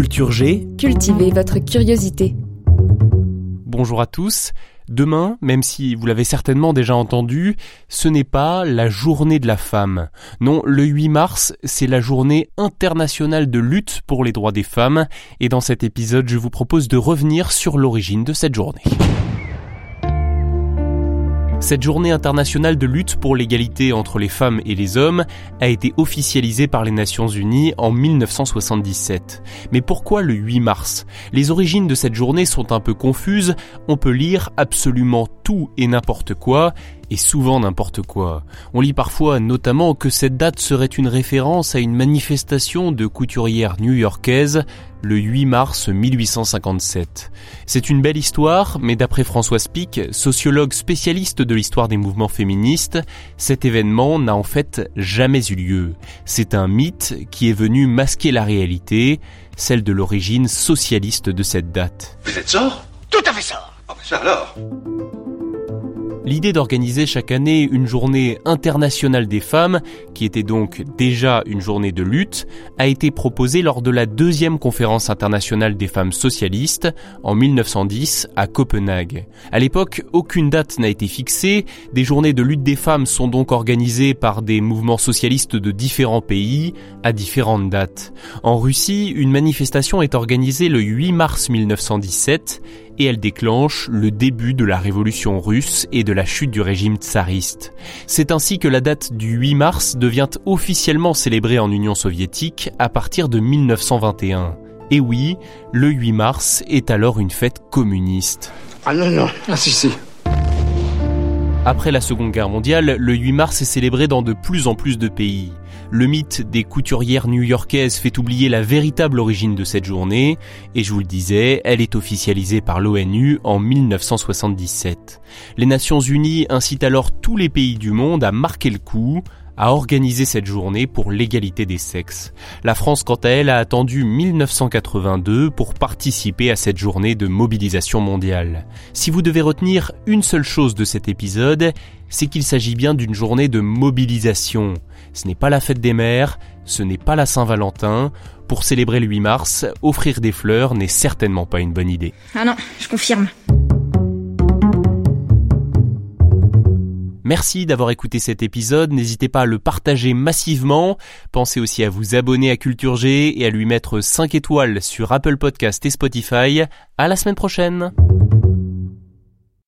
Culture G. Cultivez votre curiosité. Bonjour à tous. Demain, même si vous l'avez certainement déjà entendu, ce n'est pas la journée de la femme. Non, le 8 mars, c'est la journée internationale de lutte pour les droits des femmes. Et dans cet épisode, je vous propose de revenir sur l'origine de cette journée. Cette journée internationale de lutte pour l'égalité entre les femmes et les hommes a été officialisée par les Nations Unies en 1977. Mais pourquoi le 8 mars ? Les origines de cette journée sont un peu confuses, on peut lire absolument tout et n'importe quoi, et souvent n'importe quoi. On lit parfois notamment que cette date serait une référence à une manifestation de couturières new-yorkaises le 8 mars 1857. C'est une belle histoire, mais d'après Françoise Pic, sociologue spécialiste de l'histoire des mouvements féministes, cet événement n'a en fait jamais eu lieu. C'est un mythe qui est venu masquer la réalité, celle de l'origine socialiste de cette date. Vous êtes sort ? Tout à fait sort. Ah ben ça alors. L'idée d'organiser chaque année une journée internationale des femmes, qui était donc déjà une journée de lutte, a été proposée lors de la deuxième conférence internationale des femmes socialistes en 1910 à Copenhague. À l'époque, aucune date n'a été fixée, des journées de lutte des femmes sont donc organisées par des mouvements socialistes de différents pays à différentes dates. En Russie, une manifestation est organisée le 8 mars 1917 et elle déclenche le début de la révolution russe et de la chute du régime tsariste. C'est ainsi que la date du 8 mars devient officiellement célébrée en Union soviétique à partir de 1921. Et oui, le 8 mars est alors une fête communiste. Ah non, ah si. Après la Seconde Guerre mondiale, le 8 mars est célébré dans de plus en plus de pays. Le mythe des couturières new-yorkaises fait oublier la véritable origine de cette journée, et je vous le disais, elle est officialisée par l'ONU en 1977. Les Nations Unies incitent alors tous les pays du monde à marquer le coup, à organiser cette journée pour l'égalité des sexes. La France, quant à elle, a attendu 1982 pour participer à cette journée de mobilisation mondiale. Si vous devez retenir une seule chose de cet épisode, c'est qu'il s'agit bien d'une journée de mobilisation. Ce n'est pas la fête des mères, ce n'est pas la Saint-Valentin. Pour célébrer le 8 mars, offrir des fleurs n'est certainement pas une bonne idée. Ah non, je confirme. Merci d'avoir écouté cet épisode, n'hésitez pas à le partager massivement, pensez aussi à vous abonner à Culture G et à lui mettre 5 étoiles sur Apple Podcast et Spotify. À la semaine prochaine.